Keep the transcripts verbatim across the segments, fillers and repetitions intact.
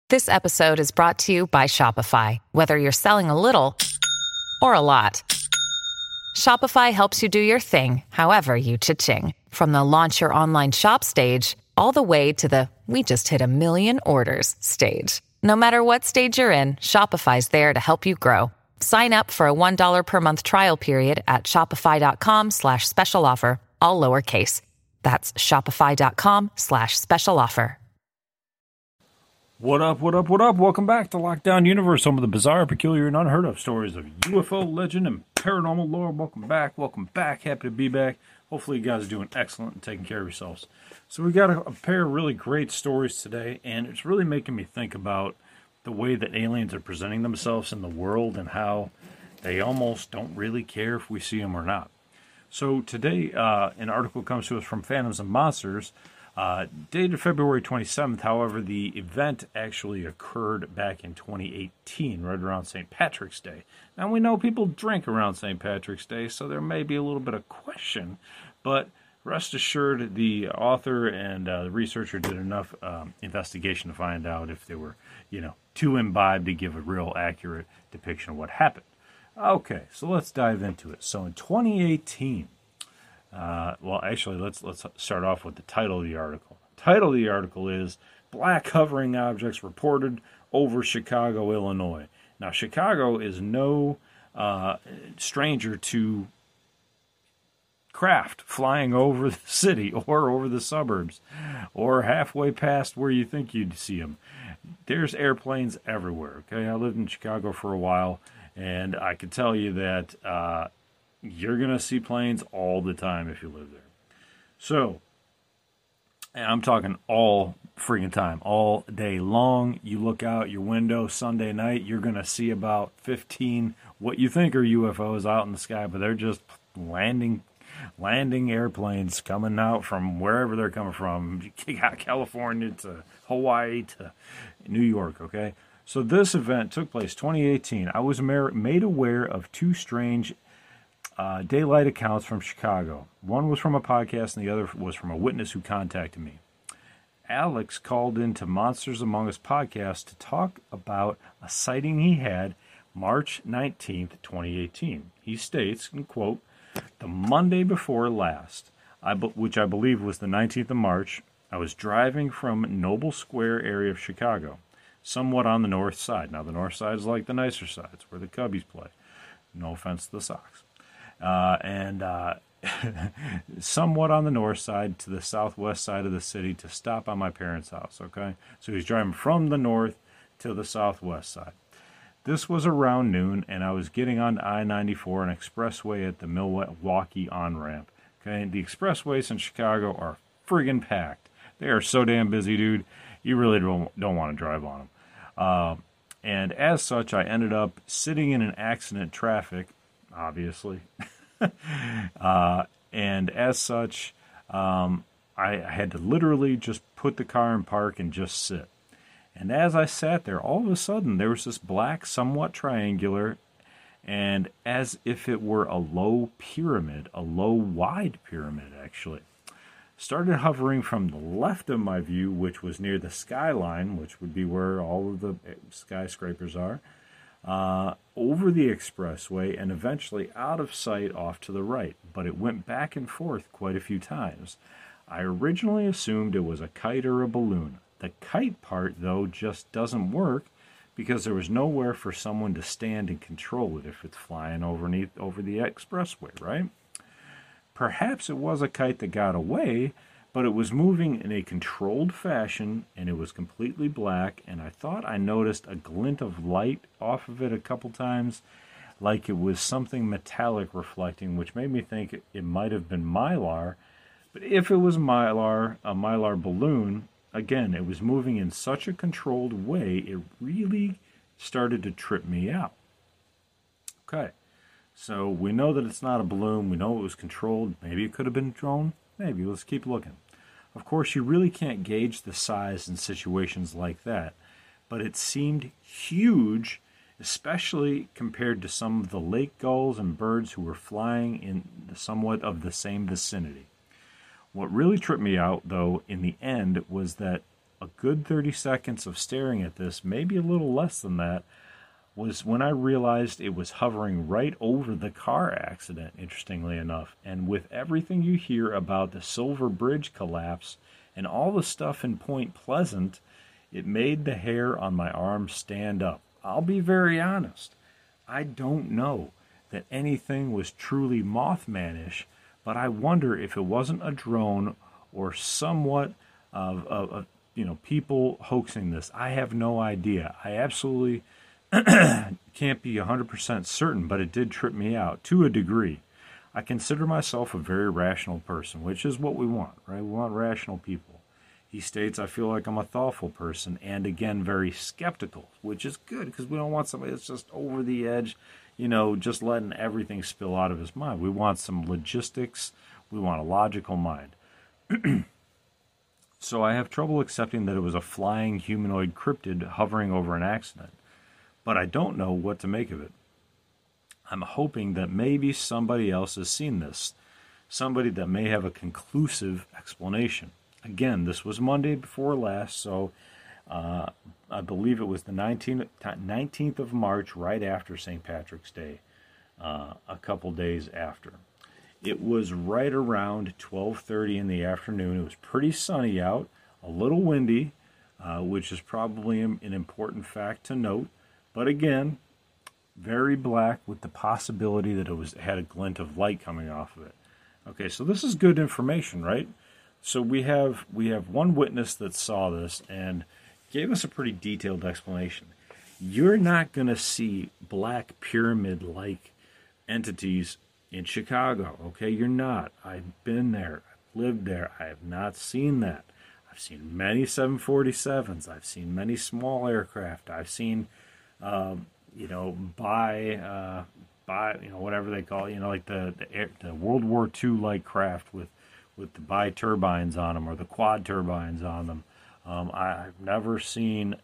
This episode is brought to you by Shopify. Whether you're selling a little or a lot, Shopify helps you do your thing, however you cha-ching. From the launch your online shop stage, all the way to the we just hit a million orders stage. No matter what stage you're in, Shopify's there to help you grow. Sign up for a one dollar per month trial period at shopify.com slash special offer, all lowercase. That's shopify.com slash special offer. What up, what up, what up? Welcome back to Lockdown Universe, home of the bizarre, peculiar, and unheard of stories of U F O legend and paranormal lore. Welcome back, welcome back. Happy to be back. Hopefully you guys are doing excellent and taking care of yourselves. So we got a, a pair of really great stories today, and it's really making me think about the way that aliens are presenting themselves in the world and how they almost don't really care if we see them or not. So today, uh, an article comes to us from Phantoms and Monsters, uh, dated February twenty-seventh. However, the event actually occurred back in twenty eighteen, right around Saint Patrick's Day. Now, we know people drink around Saint Patrick's Day, so there may be a little bit of question, but rest assured, the author and uh, the researcher did enough um, investigation to find out if they were, you know, too imbibed to give a real accurate depiction of what happened. Okay, so let's dive into it. So in twenty eighteen, uh, well, actually, let's let's start off with the title of the article. The title of the article is Black Hovering Objects Reported Over Chicago, Illinois. Now, Chicago is no uh, stranger to craft flying over the city or over the suburbs or halfway past where you think you'd see them. There's airplanes everywhere, okay? I lived in Chicago for a while, and I can tell you that uh, you're going to see planes all the time if you live there. So, and I'm talking all freaking time, all day long. You look out your window Sunday night, you're going to see about fifteen what you think are U F Os out in the sky, but they're just landing landing airplanes coming out from wherever they're coming from, California to Hawaii to New York, okay? So this event took place twenty eighteen. I was made aware of two strange uh, daylight accounts from Chicago. One was from a podcast and the other was from a witness who contacted me. Alex called into Monsters Among Us podcast to talk about a sighting he had March nineteenth, twenty eighteen. He states, and quote, "The Monday before last, I be- which I believe was the nineteenth of March, I was driving from Noble Square area of Chicago, somewhat on the north side." Now, the north side is like the nicer side. It's where the Cubbies play. No offense to the Sox. Uh, and uh, somewhat on the north side to the southwest side of the city to stop on my parents' house, okay? So he's driving from the north to the southwest side. This was around noon, and I was getting on I ninety-four, an expressway at the Milwaukee on-ramp. Okay, the expressways in Chicago are friggin' packed. They are so damn busy, dude. You really don't, don't want to drive on them. Uh, and as such, I ended up sitting in an accident traffic, obviously. uh, and as such, um, I, I had to literally just put the car in park and just sit. And as I sat there, all of a sudden, there was this black, somewhat triangular, and as if it were a low pyramid, a low, wide pyramid, actually, started hovering from the left of my view, which was near the skyline, which would be where all of the skyscrapers are, uh, over the expressway, and eventually out of sight off to the right. But it went back and forth quite a few times. I originally assumed it was a kite or a balloon. The kite part, though, just doesn't work because there was nowhere for someone to stand and control it if it's flying overneath over the expressway, right? Perhaps it was a kite that got away, but it was moving in a controlled fashion, and it was completely black, and I thought I noticed a glint of light off of it a couple times, like it was something metallic reflecting, which made me think it, it might have been Mylar. But if it was Mylar, a Mylar balloon, again, it was moving in such a controlled way, it really started to trip me out. Okay, so we know that it's not a balloon. We know it was controlled. Maybe it could have been a drone. Maybe. Let's keep looking. Of course, you really can't gauge the size in situations like that, but it seemed huge, especially compared to some of the lake gulls and birds who were flying in somewhat of the same vicinity. What really tripped me out, though, in the end, was that a good thirty seconds of staring at this, maybe a little less than that, was when I realized it was hovering right over the car accident, interestingly enough. And with everything you hear about the Silver Bridge collapse and all the stuff in Point Pleasant, it made the hair on my arm stand up. I'll be very honest. I don't know that anything was truly Mothman-ish, but I wonder if it wasn't a drone or somewhat of, of, of you know, people hoaxing this. I have no idea. I absolutely can't be one hundred percent certain, but it did trip me out to a degree. I consider myself a very rational person, which is what we want, right? We want rational people. He states, I feel like I'm a thoughtful person, and again, very skeptical, which is good because we don't want somebody that's just over the edge, you know, just letting everything spill out of his mind. We want some logistics. We want a logical mind. So I have trouble accepting that it was a flying humanoid cryptid hovering over an accident, but I don't know what to make of it. I'm hoping that maybe somebody else has seen this, somebody that may have a conclusive explanation. Again, this was Monday before last, so uh, I believe it was the nineteenth of March, right after Saint Patrick's Day, uh, a couple days after. It was right around twelve thirty in the afternoon. It was pretty sunny out, a little windy, uh, which is probably an important fact to note. But again, very black with the possibility that it was had a glint of light coming off of it. Okay, so this is good information, right? So we have we have one witness that saw this and gave us a pretty detailed explanation. You're not going to see black pyramid-like entities in Chicago, okay? You're not. I've been there. I've lived there. I have not seen that. I've seen many seven forty-sevens. I've seen many small aircraft. I've seen, um, you know, by, uh, by, you know, whatever they call it, you know, like the the, air, the World War Two-like craft with, with the bi-turbines on them or the quad turbines on them. Um, I, I've never seen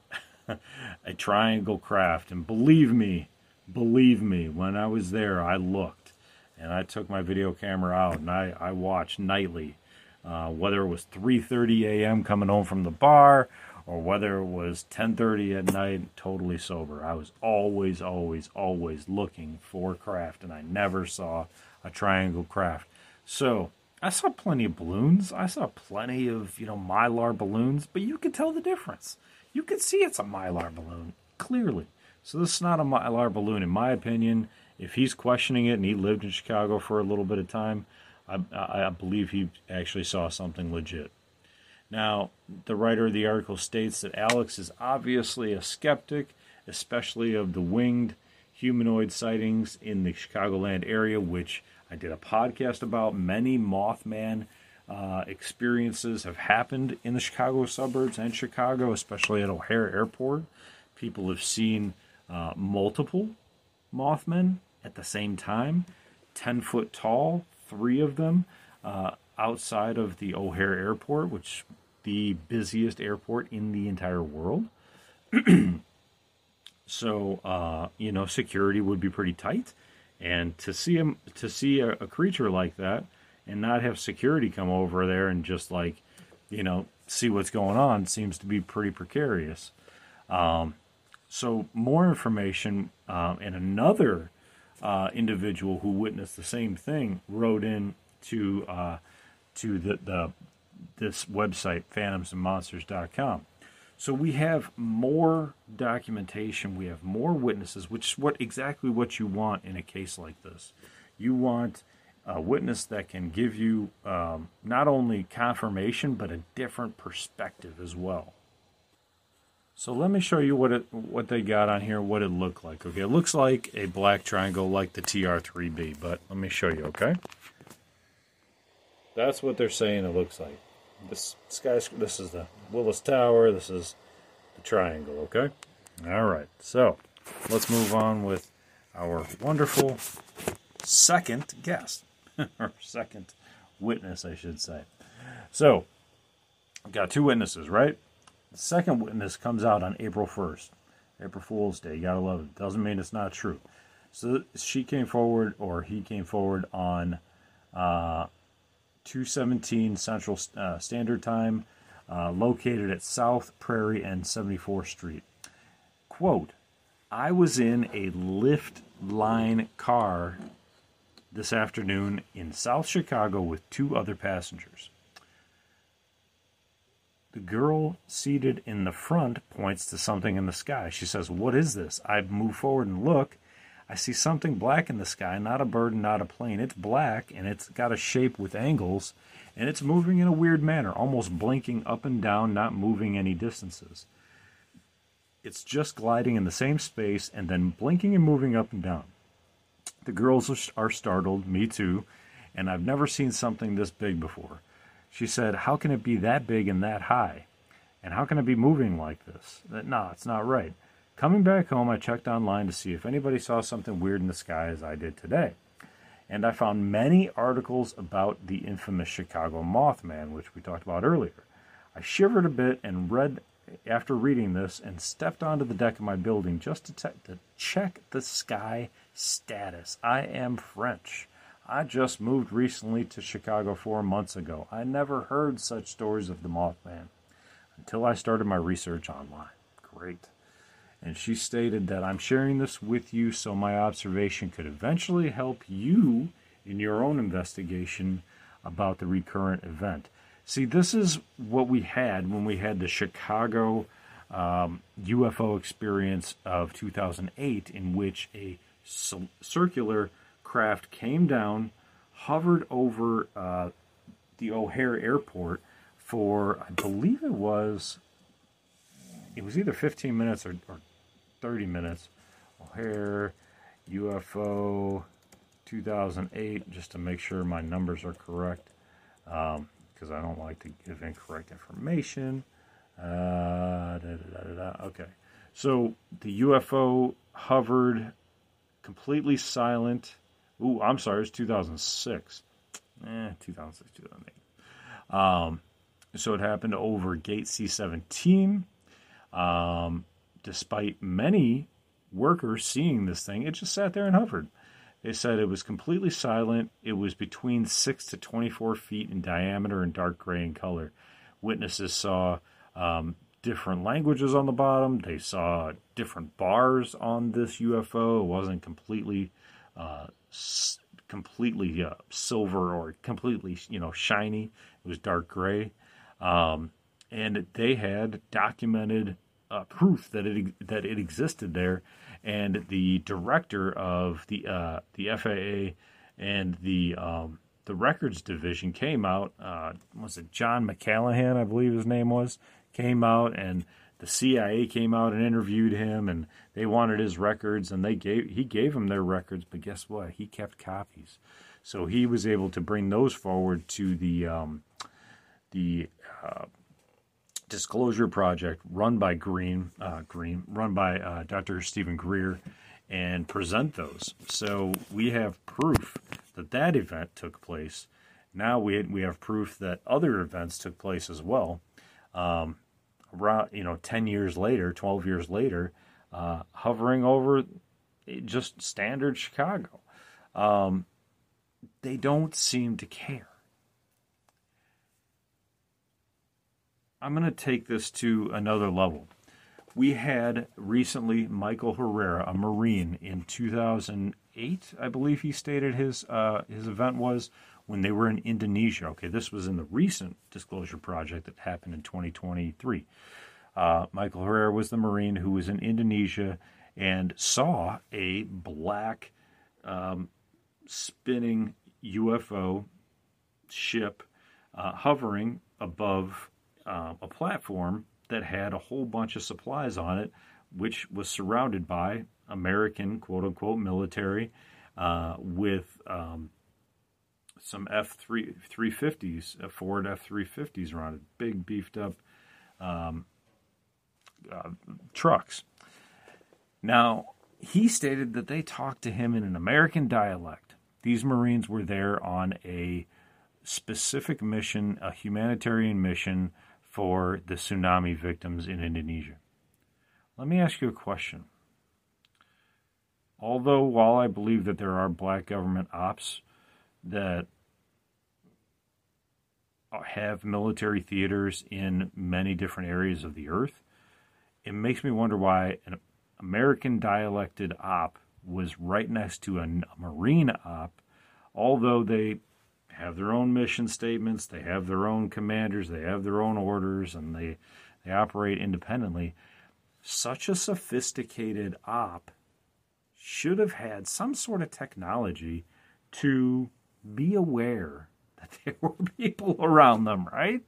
a triangle craft. And believe me, believe me, when I was there, I looked. And I took my video camera out and I, I watched nightly, uh, whether it was three thirty a.m. coming home from the bar or whether it was ten thirty at night, totally sober. I was always, always, always looking for craft, and I never saw a triangle craft. So I saw plenty of balloons. I saw plenty of, you know, Mylar balloons, but you could tell the difference. You could see it's a Mylar balloon, clearly. So this is not a Mylar balloon, in my opinion. If he's questioning it and he lived in Chicago for a little bit of time, I, I, I believe he actually saw something legit. Now, the writer of the article states that Alex is obviously a skeptic, especially of the winged humanoid sightings in the Chicagoland area, which I did a podcast about. Many Mothman uh, experiences have happened in the Chicago suburbs and Chicago, especially at O'Hare Airport. People have seen uh, multiple Mothmen at the same time, ten foot tall, three of them uh, outside of the O'Hare Airport, which is the busiest airport in the entire world. So, uh, you know, security would be pretty tight. And to see him, to see a, a creature like that and not have security come over there and just like, you know, see what's going on seems to be pretty precarious. Um, so more information, um, and another uh, individual who witnessed the same thing wrote in to uh, to the, the this website, phantoms and monsters dot com. So we have more documentation, we have more witnesses, which is what exactly what you want in a case like this. You want a witness that can give you um, not only confirmation, but a different perspective as well. So let me show you what it what they got on here, what it looked like. Okay, it looks like a black triangle like the T R three B, but let me show you, okay? That's what they're saying it looks like. This skyscraper, this is the Willis Tower, this is the triangle, okay? All right, so let's move on with our wonderful second guest, or second witness, I should say. So, I've got two witnesses, right? The second witness comes out on April first, April Fool's Day. You gotta love it. Doesn't mean it's not true. So she came forward, or he came forward on uh, two seventeen Central uh, Standard Time, uh, located at South Prairie and seventy-fourth Street. Quote, I was in a Lyft line car this afternoon in South Chicago with two other passengers. The girl seated in the front points to something in the sky. She says, what is this? I move forward and look. I see something black in the sky, not a bird, not a plane. It's black, and it's got a shape with angles, and it's moving in a weird manner, almost blinking up and down, not moving any distances. It's just gliding in the same space and then blinking and moving up and down. The girls are startled, me too, and I've never seen something this big before. She said, how can it be that big and that high? And how can it be moving like this? That, no, it's not right. Coming back home, I checked online to see if anybody saw something weird in the sky as I did today. And I found many articles about the infamous Chicago Mothman, which we talked about earlier. I shivered a bit and read after reading this and stepped onto the deck of my building just to, te- to check the sky status. I am French. I just moved recently to Chicago four months ago. I never heard such stories of the Mothman until I started my research online. Great. And she stated that I'm sharing this with you so my observation could eventually help you in your own investigation about the recurrent event. See, this is what we had when we had the Chicago um, U F O experience of two thousand eight, in which a c- circular craft came down, hovered over uh, the O'Hare Airport for, I believe it was, it was either fifteen minutes or, or thirty minutes. O'Hare U F O two thousand eight, just to make sure my numbers are correct, um, because I don't like to give incorrect information. Uh, da, da, da, da, da. Okay, so the U F O hovered completely silent. Ooh, I'm sorry, it's two thousand six. Eh, two thousand six, two thousand eight. Um, so it happened over Gate C seventeen. Um, despite many workers seeing this thing, it just sat there and hovered. They said it was completely silent. It was between six to twenty-four feet in diameter and dark gray in color. Witnesses saw um, different languages on the bottom. They saw different bars on this U F O. It wasn't completely, uh, s- completely uh, silver or completely, you know, shiny. It was dark gray, um, and they had documented uh, proof that it that it existed there. And the director of the uh, the F A A and the um, the records division came out. Uh, was it John McCallahan, I believe his name was, came out, and the C I A came out and interviewed him, and they wanted his records, and they gave he gave them their records. But guess what? He kept copies, so he was able to bring those forward to the um, the uh, Disclosure Project, run by Green, uh, Green, run by uh, Doctor Stephen Greer, and present those. So we have proof that that event took place. Now we we have proof that other events took place as well. Um, around you know, ten years later, twelve years later, uh, hovering over just standard Chicago. Um, they don't seem to care. I'm going to take this to another level. We had recently Michael Herrera, a Marine, in two thousand eight, I believe he stated his uh, his event was, when they were in Indonesia. Okay, this was in the recent Disclosure Project that happened in twenty twenty-three. Uh, Michael Herrera was the Marine who was in Indonesia and saw a black um, spinning U F O ship uh, hovering above Uh, a platform that had a whole bunch of supplies on it, which was surrounded by American quote-unquote military uh, with um, some F three fifties, uh, Ford F three fifties around it, big beefed up um, uh, trucks. Now, he stated that they talked to him in an American dialect. These Marines were there on a specific mission, a humanitarian mission for the tsunami victims in Indonesia. Let me ask you a question. Although, while I believe that there are black government ops that have military theaters in many different areas of the earth. It makes me wonder why an American dialected op was right next to a, a Marine op, although they have their own mission statements, they have their own commanders, they have their own orders, and they, they operate independently. Such a sophisticated op should have had some sort of technology to be aware that there were people around them, right?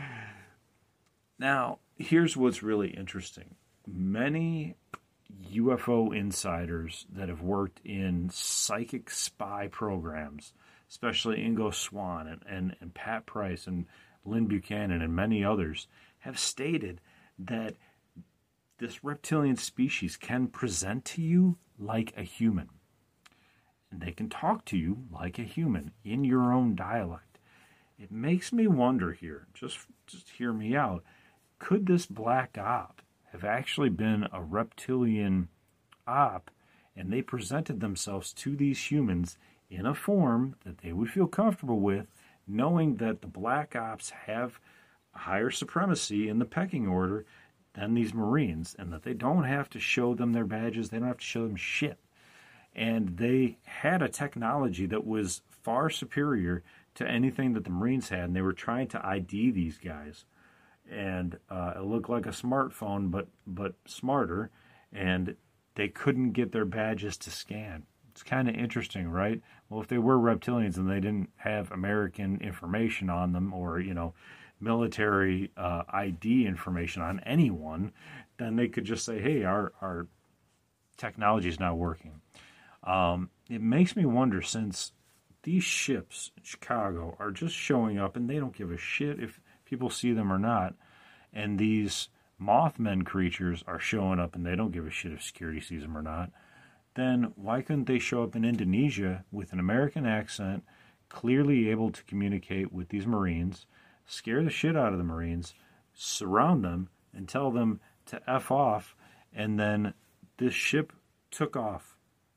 Now, here's what's really interesting. Many U F O insiders that have worked in psychic spy programs, especially Ingo Swann and, and, and Pat Price and Lynn Buchanan and many others, have stated that this reptilian species can present to you like a human. And they can talk to you like a human in your own dialect. It makes me wonder here, just, just hear me out, could this black op have actually been a reptilian op, and they presented themselves to these humans in a form that they would feel comfortable with, knowing that the black ops have a higher supremacy in the pecking order than these Marines, and that they don't have to show them their badges, they don't have to show them shit. And they had a technology that was far superior to anything that the Marines had, and they were trying to I D these guys. And uh, it looked like a smartphone, but but smarter, and they couldn't get their badges to scan. It's kind of interesting, right? Well, if they were reptilians and they didn't have American information on them, or, you know, military uh, I D information on anyone, then they could just say, hey, our, our technology is not working. Um, it makes me wonder, since these ships in Chicago are just showing up and they don't give a shit if people see them or not, and these Mothman creatures are showing up and they don't give a shit if security sees them or not, then why couldn't they show up in Indonesia with an American accent, clearly able to communicate with these Marines, scare the shit out of the Marines, surround them, and tell them to F off, and then this ship took off.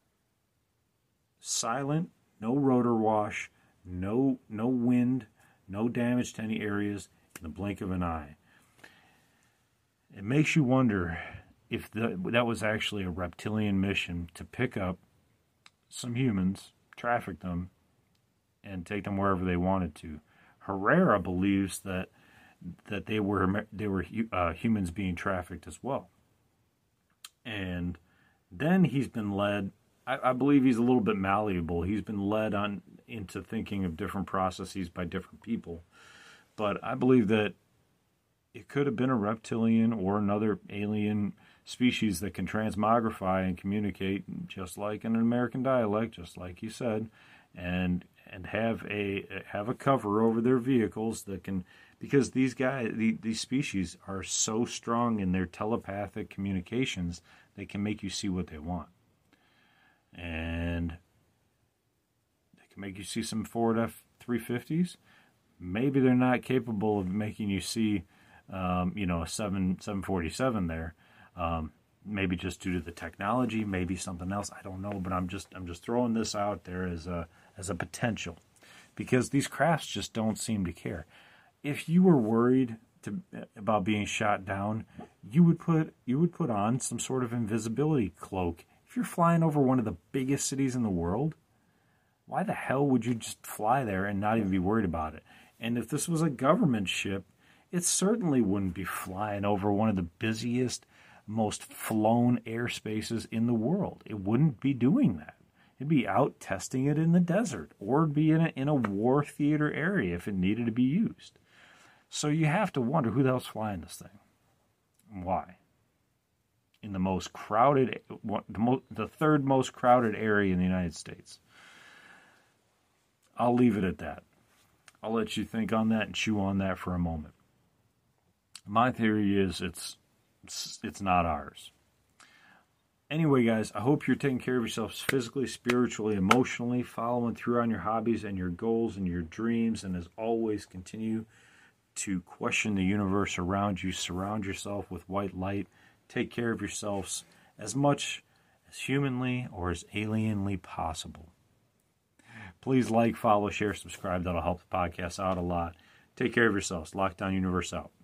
Silent, no rotor wash, no no wind, no damage to any areas, in the blink of an eye. It makes you wonder if the, that was actually a reptilian mission to pick up some humans, traffic them, and take them wherever they wanted to. Herrera believes that that they were they were uh, humans being trafficked as well. And then he's been led, I, I believe he's a little bit malleable. He's been led on into thinking of different processes by different people. But I believe that it could have been a reptilian or another alien species that can transmogrify and communicate just like in an American dialect, just like you said, and and have a have a cover over their vehicles that can, because these guys, the, these species are so strong in their telepathic communications, they can make you see what they want. And they can make you see some Ford F three fifties. Maybe they're not capable of making you see, um, you know, a seven forty-seven there. Um, maybe just due to the technology, maybe something else. I don't know, but I'm just I'm just throwing this out there as a as a potential, because these crafts just don't seem to care. If you were worried to, about being shot down, you would put you would put on some sort of invisibility cloak. If you're flying over one of the biggest cities in the world, why the hell would you just fly there and not even be worried about it? And if this was a government ship, it certainly wouldn't be flying over one of the busiest, most flown airspaces in the world. It wouldn't be doing that. It'd be out testing it in the desert, or it'd be in a, in a war theater area if it needed to be used. So you have to wonder, who the hell's flying this thing? And why? In the most crowded, the, mo- the third most crowded area in the United States. I'll leave it at that. I'll let you think on that and chew on that for a moment. My theory is it's it's, it's not ours. Anyway, guys, I hope you're taking care of yourselves physically, spiritually, emotionally, following through on your hobbies and your goals and your dreams, and as always, continue to question the universe around you. Surround yourself with white light. Take care of yourselves as much as humanly or as alienly possible. Please like, follow, share, subscribe. That'll help the podcast out a lot. Take care of yourselves. Lockdown Universe out.